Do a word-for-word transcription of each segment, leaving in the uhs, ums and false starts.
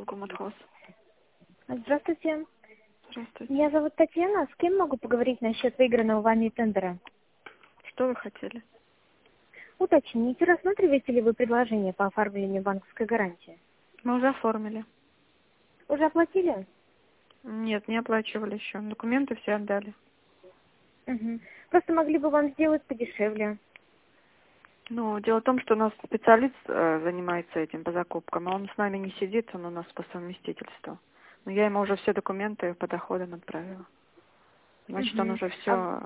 Волгоматхоз. Здравствуйте. Здравствуйте. Меня зовут Татьяна. С кем могу поговорить насчет выигранного вами тендера? Что вы хотели? Уточните, рассматриваете ли вы предложение по оформлению банковской гарантии? Мы уже оформили. Уже оплатили? Нет, не оплачивали еще. Документы все отдали. Угу. Просто могли бы вам сделать подешевле. Ну, дело в том, что у нас специалист э, занимается этим по закупкам, а он с нами не сидит, он у нас по совместительству. Но я ему уже все документы по доходам отправила. Значит, он Угу. уже А, все,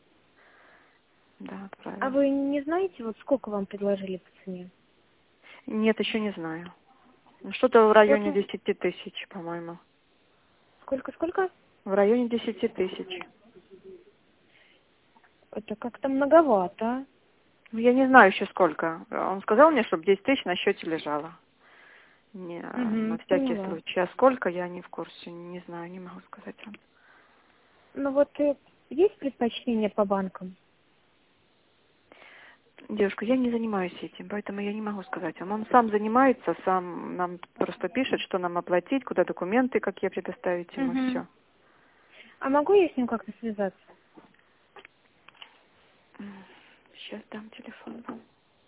да, а отправил. вы не знаете, вот сколько вам предложили по цене? Нет, еще не знаю. Ну, что-то в Вот районе ну, десяти тысяч, по-моему. сколько-сколько? В районе десяти тысяч. Это как-то многовато. Ну, я не знаю еще сколько. Он сказал мне, чтобы десять тысяч на счете лежало. Не, на Угу, всякий поняла. случай. А сколько, я не в курсе, не знаю, не могу сказать вам. Ну вот э, есть предпочтение по банкам? Девушка, я не занимаюсь этим, поэтому я не могу сказать вам. Он сам занимается, сам нам просто пишет, что нам оплатить, куда документы, какие предоставить ему, Угу. все. А могу я с ним как-то связаться? Сейчас дам телефон вам.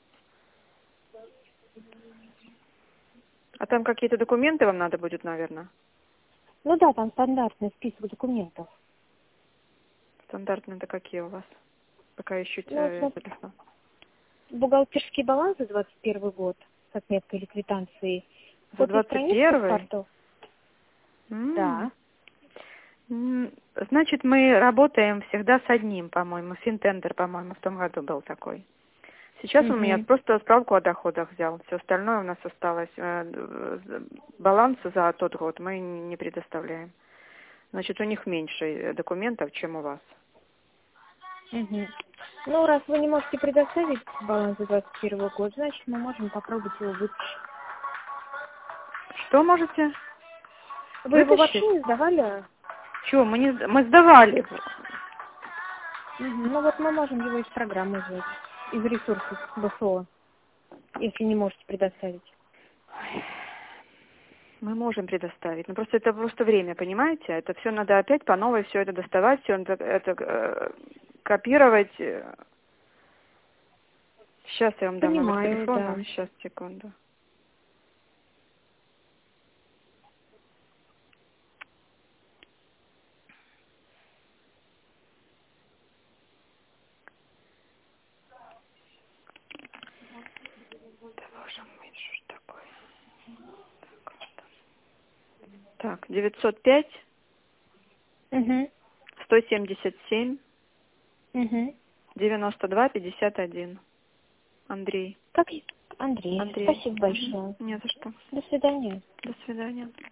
А там какие-то документы вам надо будет, наверное? Ну да, там стандартный список документов. Стандартные-то какие у вас? Пока ищете Ну, э, вот телефон. бухгалтерский баланс за двадцать первый год с отметкой или квитанцией. За Копия двадцать страниц первый? паспортов. М. Да. М, Значит, мы работаем всегда с одним, по-моему. Финтендер, по-моему, в том году был такой. Сейчас он у меня Угу. просто справку о доходах взял. Все остальное у нас осталось. э, Баланс за тот год мы не предоставляем. Значит, у них меньше э, документов, чем у вас. Угу. Ну, раз вы не можете предоставить баланс за двадцать первый год, значит, мы можем попробовать его вытащить. Что можете Вы его вообще вытащить? не сдавали? Чего? Мы, не, мы сдавали. Угу. Ну вот мы можем его из программы взять, из ресурсов БФО, если не можете предоставить. Мы можем предоставить, но просто это просто время, понимаете? Это все надо опять по новой все это доставать, все это, это э, копировать. Сейчас я вам дам номер Понимаю, да. телефона. Сейчас, секунду. Да, боже мой, что ж такое? Так, девятьсот пять Угу. сто семьдесят семь Угу. девяносто два пятьдесят один. Андрей. Как? Андрей, Андрей. спасибо Угу. большое. Не за что. До свидания. До свидания.